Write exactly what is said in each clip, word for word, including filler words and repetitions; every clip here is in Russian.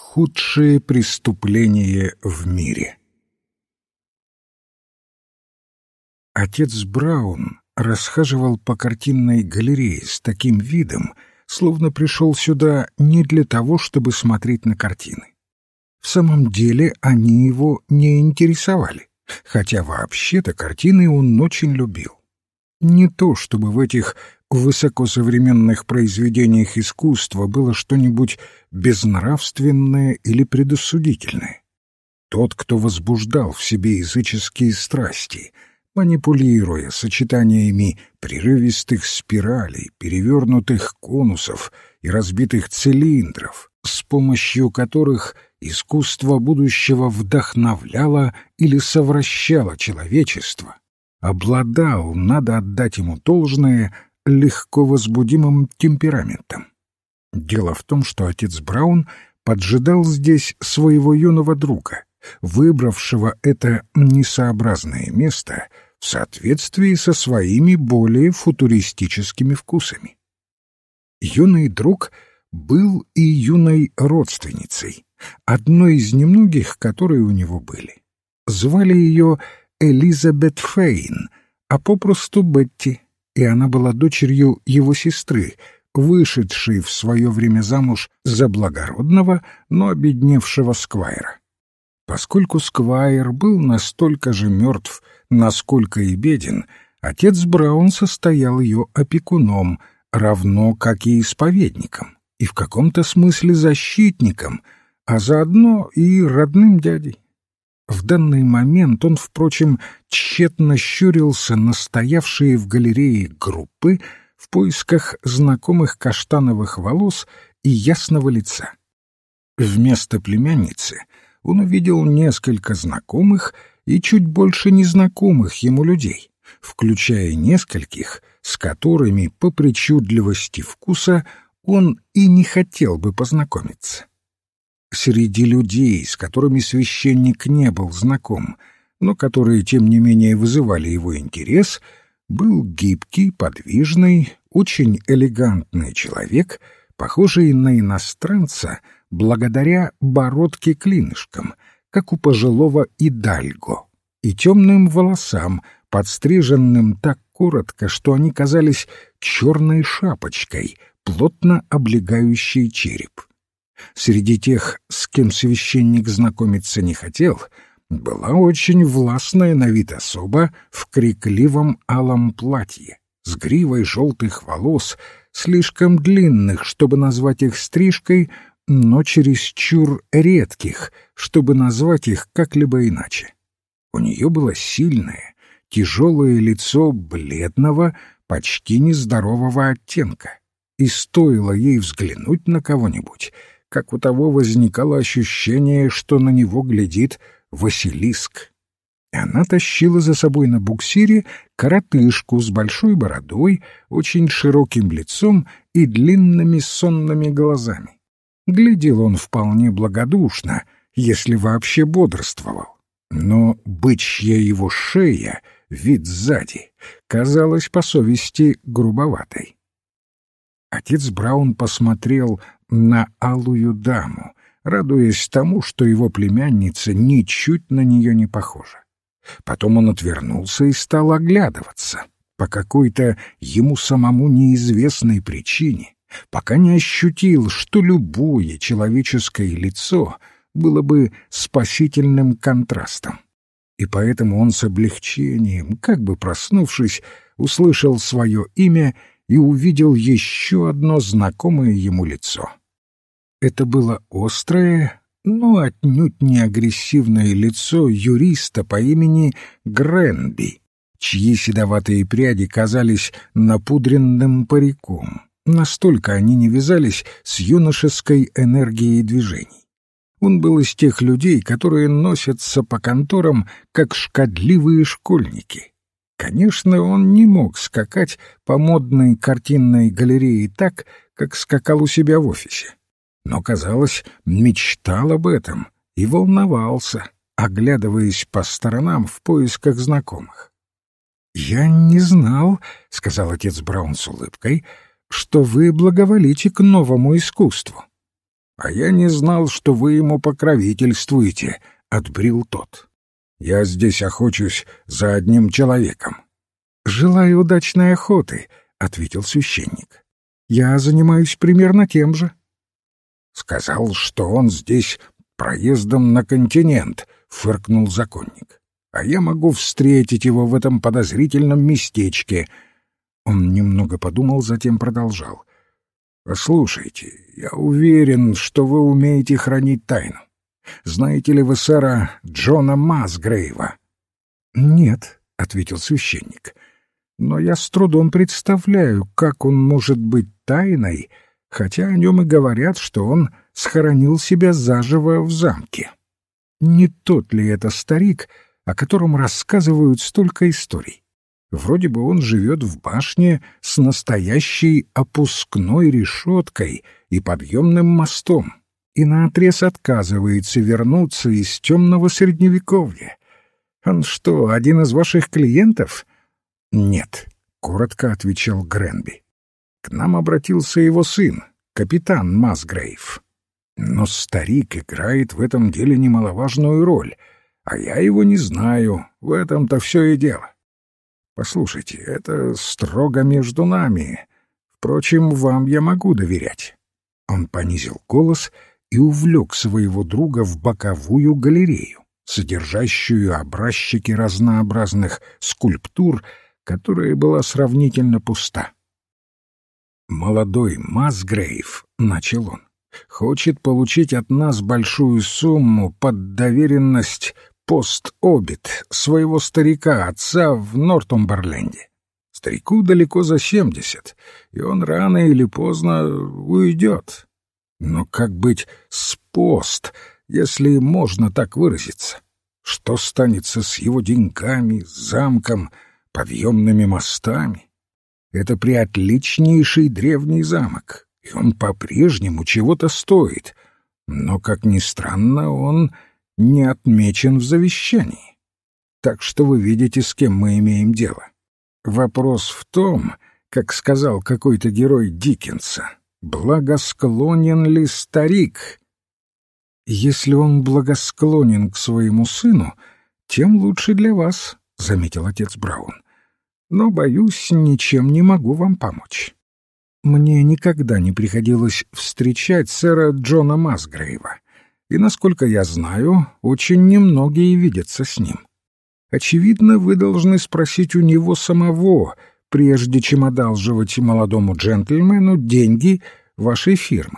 Худшее преступление в мире. Отец Браун расхаживал по картинной галерее с таким видом, словно пришел сюда не для того, чтобы смотреть на картины. В самом деле они его не интересовали, хотя вообще-то картины он очень любил. Не то чтобы в этих высокосовременных произведениях искусства было что-нибудь безнравственное или предосудительное. Тот, кто возбуждал в себе языческие страсти, манипулируя сочетаниями прерывистых спиралей, перевернутых конусов и разбитых цилиндров, с помощью которых искусство будущего вдохновляло или совращало человечество, обладал, надо отдать ему должное, легко возбудимым темпераментом. Дело в том, что отец Браун поджидал здесь своего юного друга, выбравшего это несообразное место в соответствии со своими более футуристическими вкусами. Юный друг был и юной родственницей, одной из немногих, которые у него были. Звали ее Элизабет Фейн, а попросту Бетти, и она была дочерью его сестры, вышедшей в свое время замуж за благородного, но обедневшего сквайра. Поскольку сквайр был настолько же мертв, насколько и беден, отец Браун состоял ее опекуном, равно как и исповедником, и в каком-то смысле защитником, а заодно и родным дядей. В данный момент он, впрочем, тщетно щурился на стоявшие в галерее группы в поисках знакомых каштановых волос и ясного лица. Вместо племянницы он увидел несколько знакомых и чуть больше незнакомых ему людей, включая нескольких, с которыми по причудливости вкуса он и не хотел бы познакомиться. Среди людей, с которыми священник не был знаком, но которые, тем не менее, вызывали его интерес, был гибкий, подвижный, очень элегантный человек, похожий на иностранца благодаря бородке-клинышкам, как у пожилого идальго, и темным волосам, подстриженным так коротко, что они казались черной шапочкой, плотно облегающей череп. Среди тех, с кем священник знакомиться не хотел, была очень властная на вид особа в крикливом алом платье, с гривой желтых волос, слишком длинных, чтобы назвать их стрижкой, но чересчур редких, чтобы назвать их как-либо иначе. У нее было сильное, тяжелое лицо бледного, почти нездорового оттенка, и стоило ей взглянуть на кого-нибудь, как у того возникало ощущение, что на него глядит Василиск. Она тащила за собой на буксире коротышку с большой бородой, очень широким лицом и длинными сонными глазами. Глядел он вполне благодушно, если вообще бодрствовал. Но бычья его шея, вид сзади, казалась по совести грубоватой. Отец Браун посмотрел на алую даму, радуясь тому, что его племянница ничуть на нее не похожа. Потом он отвернулся и стал оглядываться по какой-то ему самому неизвестной причине, пока не ощутил, что любое человеческое лицо было бы спасительным контрастом. И поэтому он с облегчением, как бы проснувшись, услышал свое имя и увидел еще одно знакомое ему лицо. Это было острое, но отнюдь не агрессивное лицо юриста по имени Гренби, чьи седоватые пряди казались напудренным париком. Настолько они не вязались с юношеской энергией движений. Он был из тех людей, которые носятся по конторам, как шкодливые школьники. Конечно, он не мог скакать по модной картинной галерее так, как скакал у себя в офисе. Но, казалось, мечтал об этом и волновался, оглядываясь по сторонам в поисках знакомых. «Я не знал, — сказал отец Браун с улыбкой, — что вы благоволите к новому искусству». «А я не знал, что вы ему покровительствуете», — отбрил тот. «Я здесь охочусь за одним человеком». «Желаю удачной охоты», — ответил священник. «Я занимаюсь примерно тем же». «Сказал, что он здесь проездом на континент», — фыркнул законник. «А я могу встретить его в этом подозрительном местечке». Он немного подумал, затем продолжал. «Послушайте, я уверен, что вы умеете хранить тайну. Знаете ли вы сэра Джона Масгрейва?» «Нет», — ответил священник. «Но я с трудом представляю, как он может быть тайной, хотя о нем и говорят, что он схоронил себя заживо в замке. Не тот ли это старик, о котором рассказывают столько историй? Вроде бы он живет в башне с настоящей опускной решеткой и подъемным мостом и наотрез отказывается вернуться из темного средневековья. Он что, один из ваших клиентов?» «Нет», — коротко отвечал Гренби. «К нам обратился его сын, капитан Масгрейв. Но старик играет в этом деле немаловажную роль, а я его не знаю, в этом-то все и дело. Послушайте, это строго между нами. Впрочем, вам я могу доверять». Он понизил голос и увлек своего друга в боковую галерею, содержащую образчики разнообразных скульптур, которая была сравнительно пуста. «Молодой Масгрейв», — начал он, — «хочет получить от нас большую сумму под доверенность пост-обит своего старика-отца в Нортумберленде. Старику далеко за семьдесят, и он рано или поздно уйдет. Но как быть с пост, если можно так выразиться? Что станется с его деньгами, замком, подъемными мостами? Это приотличнейший древний замок, и он по-прежнему чего-то стоит, но, как ни странно, он не отмечен в завещании. Так что вы видите, с кем мы имеем дело. Вопрос в том, как сказал какой-то герой Диккенса, благосклонен ли старик? Если он благосклонен к своему сыну, тем лучше для вас, — заметил отец Браун. Но, боюсь, ничем не могу вам помочь. Мне никогда не приходилось встречать сэра Джона Масгрейва, и, насколько я знаю, очень немногие видятся с ним. Очевидно, вы должны спросить у него самого, прежде чем одалживать молодому джентльмену деньги вашей фирмы.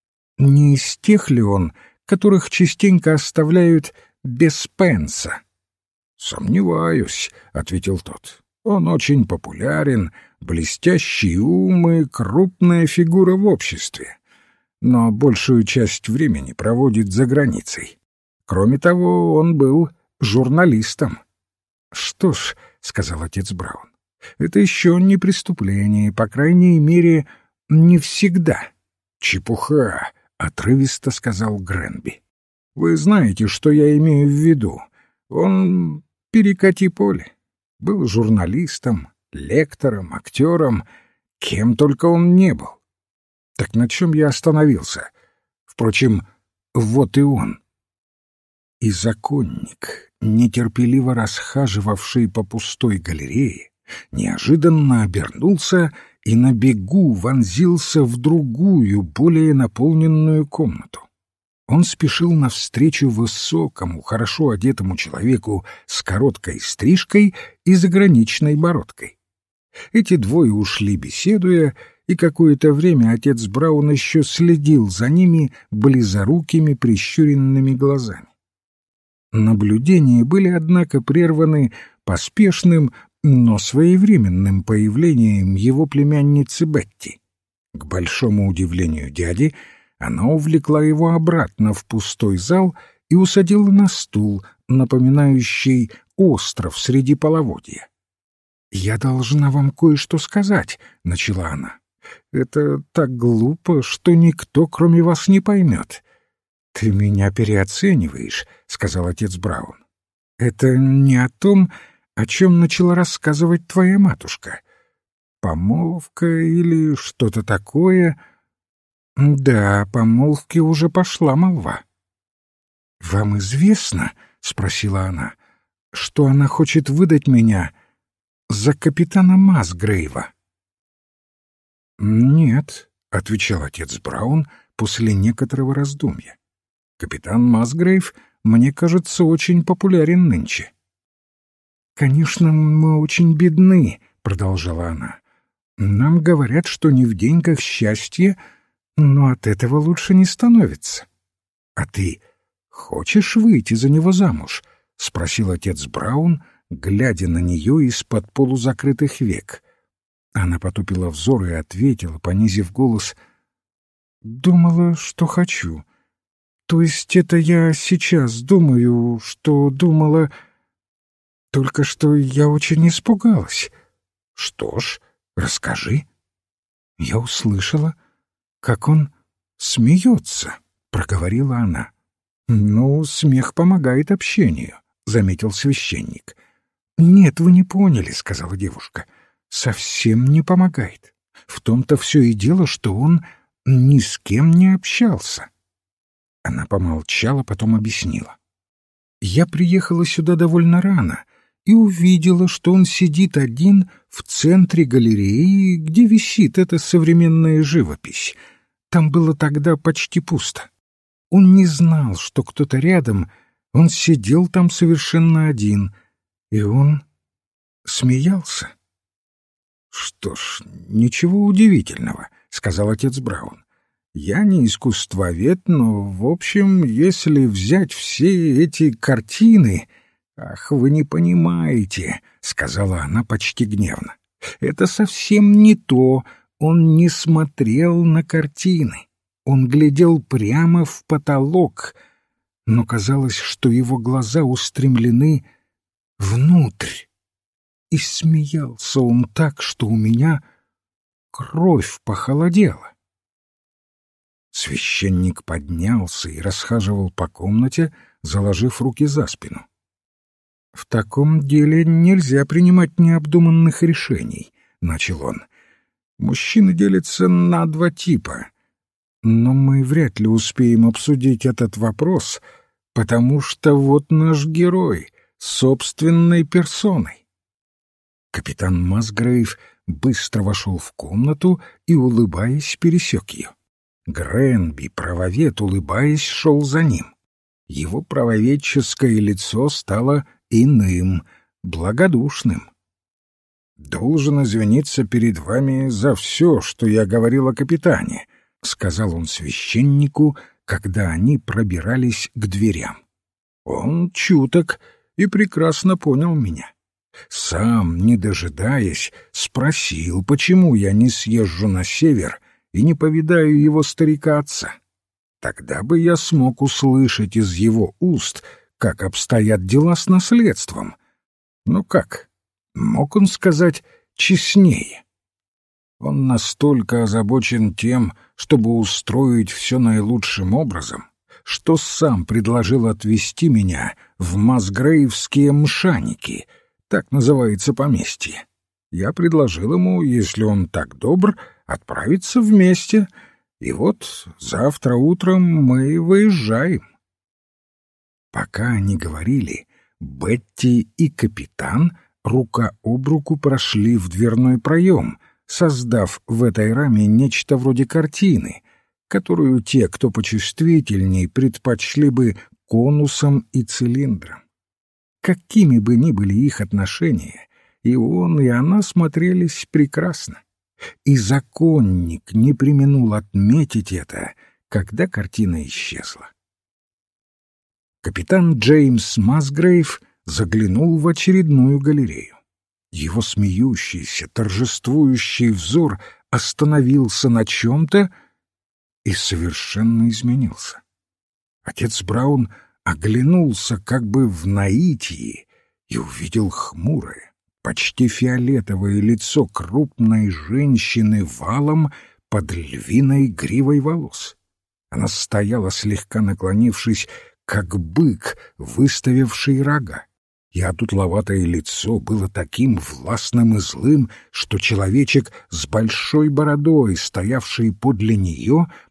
Не из тех ли он, которых частенько оставляют без пенса? «Сомневаюсь», — ответил тот. «Он очень популярен, блестящий ум и крупная фигура в обществе, но большую часть времени проводит за границей. Кроме того, он был журналистом». «Что ж», — сказал отец Браун, — «это еще не преступление, по крайней мере, не всегда». «Чепуха», — отрывисто сказал Гренби. «Вы знаете, что я имею в виду. Он перекати поле. Был журналистом, лектором, актером, кем только он не был. Так на чем я остановился? Впрочем, вот и он». И законник, нетерпеливо расхаживавший по пустой галерее, неожиданно обернулся и на бегу вонзился в другую, более наполненную комнату. Он спешил навстречу высокому, хорошо одетому человеку с короткой стрижкой и заграничной бородкой. Эти двое ушли, беседуя, и какое-то время отец Браун еще следил за ними близорукими прищуренными глазами. Наблюдения были, однако, прерваны поспешным, но своевременным появлением его племянницы Бетти. К большому удивлению дяди, она увлекла его обратно в пустой зал и усадила на стул, напоминающий остров среди половодья. «Я должна вам кое-что сказать», — начала она. «Это так глупо, что никто, кроме вас, не поймет». «Ты меня переоцениваешь», — сказал отец Браун. «Это не о том, о чем начала рассказывать твоя матушка. Помолвка или что-то такое. Да, помолвки уже пошла молва. «Вам известно, — спросила она, — что она хочет выдать меня за капитана Масгрейва?» «Нет», — отвечал отец Браун после некоторого раздумья. «Капитан Масгрейв, мне кажется, очень популярен нынче». «Конечно, мы очень бедны», — продолжала она. «Нам говорят, что не в деньгах счастье, но от этого лучше не становится. А ты хочешь выйти за него замуж?» — спросил отец Браун, глядя на нее из-под полузакрытых век. Она потупила взор и ответила, понизив голос: «Думала, что хочу. То есть это я сейчас думаю, что думала, только что я очень испугалась». «Что ж, расскажи». «Я услышала, как он смеется», — проговорила она. «Ну, смех помогает общению», — заметил священник. «Нет, вы не поняли», — сказала девушка. «Совсем не помогает. В том-то все и дело, что он ни с кем не общался». Она помолчала, потом объяснила. «Я приехала сюда довольно рано и увидела, что он сидит один в центре галереи, где висит эта современная живопись. Там было тогда почти пусто. Он не знал, что кто-то рядом, он сидел там совершенно один, и он смеялся». «Что ж, ничего удивительного», — сказал отец Браун. «Я не искусствовед, но, в общем, если взять все эти картины...» «Ах, вы не понимаете», — сказала она почти гневно. «Это совсем не то. Он не смотрел на картины. Он глядел прямо в потолок, но казалось, что его глаза устремлены внутрь. И смеялся он так, что у меня кровь похолодела». Священник поднялся и расхаживал по комнате, заложив руки за спину. «В таком деле нельзя принимать необдуманных решений», — начал он. «Мужчины делятся на два типа. Но мы вряд ли успеем обсудить этот вопрос, потому что вот наш герой собственной персоной». Капитан Масгрейв быстро вошел в комнату и, улыбаясь, пересек ее. Гренби, правовед, улыбаясь, шел за ним. Его правоведческое лицо стало иным, благодушным. «Должен извиниться перед вами за все, что я говорил о капитане», — сказал он священнику, когда они пробирались к дверям. «Он чуток и прекрасно понял меня. Сам, не дожидаясь, спросил, почему я не съезжу на север и не повидаю его старика-отца. Тогда бы я смог услышать из его уст, как обстоят дела с наследством. Но как? Мог он сказать честнее? Он настолько озабочен тем, чтобы устроить все наилучшим образом, что сам предложил отвезти меня в Масгрейвские мшаники, так называется поместье. Я предложил ему, если он так добр, отправиться вместе, и вот завтра утром мы выезжаем». Пока они говорили, Бетти и капитан рука об руку прошли в дверной проем, создав в этой раме нечто вроде картины, которую те, кто почувствительней, предпочли бы конусом и цилиндром. Какими бы ни были их отношения, и он, и она смотрелись прекрасно. И законник не преминул отметить это, когда картина исчезла. Капитан Джеймс Масгрейв заглянул в очередную галерею. Его смеющийся, торжествующий взор остановился на чем-то и совершенно изменился. Отец Браун оглянулся как бы в наитии и увидел хмурое, почти фиолетовое лицо крупной женщины валом под львиной гривой волос. Она стояла, слегка наклонившись, как бык, выставивший рога. И одутловатое лицо было таким властным и злым, что человечек с большой бородой, стоявший подле нее,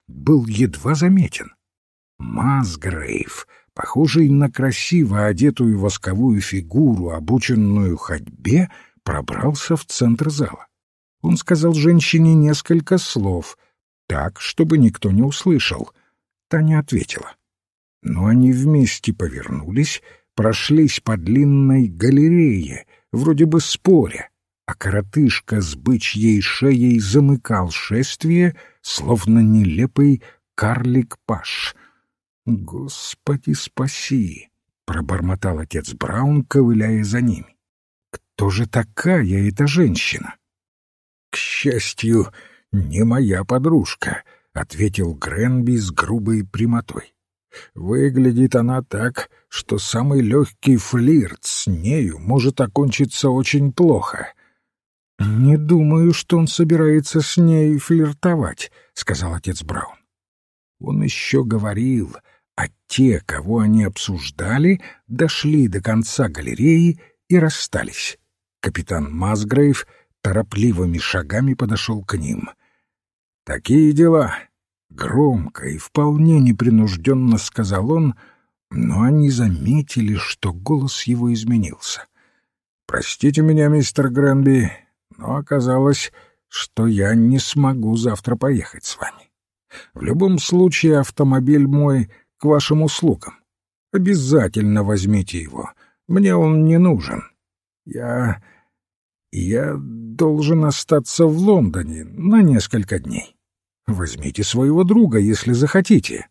был едва заметен. Масгрейв, похожий на красиво одетую восковую фигуру, обученную ходьбе, пробрался в центр зала. Он сказал женщине несколько слов, так, чтобы никто не услышал. Та не ответила. Но они вместе повернулись, прошлись по длинной галерее, вроде бы споря, а коротышка с бычьей шеей замыкал шествие, словно нелепый карлик-паш. «Господи, спаси!» — пробормотал отец Браун, ковыляя за ними. «Кто же такая эта женщина?» «К счастью, не моя подружка», — ответил Гренби с грубой прямотой. «Выглядит она так, что самый легкий флирт с нею может окончиться очень плохо». «Не думаю, что он собирается с ней флиртовать», — сказал отец Браун. Он еще говорил, а те, кого они обсуждали, дошли до конца галереи и расстались. Капитан Масгрейв торопливыми шагами подошел к ним. «Такие дела», — громко и вполне непринужденно сказал он, но они заметили, что голос его изменился. «Простите меня, мистер Гренби, но оказалось, что я не смогу завтра поехать с вами. В любом случае автомобиль мой к вашим услугам. Обязательно возьмите его. Мне он не нужен. Я... я должен остаться в Лондоне на несколько дней. Возьмите своего друга, если захотите».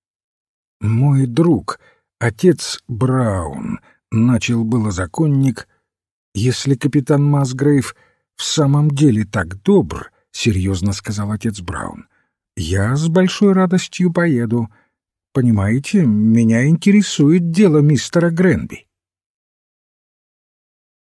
«Мой друг, отец Браун», — начал было законник. «Если капитан Масгрейв в самом деле так добр, — серьезно сказал отец Браун, — я с большой радостью поеду. Понимаете, меня интересует дело мистера Гренби».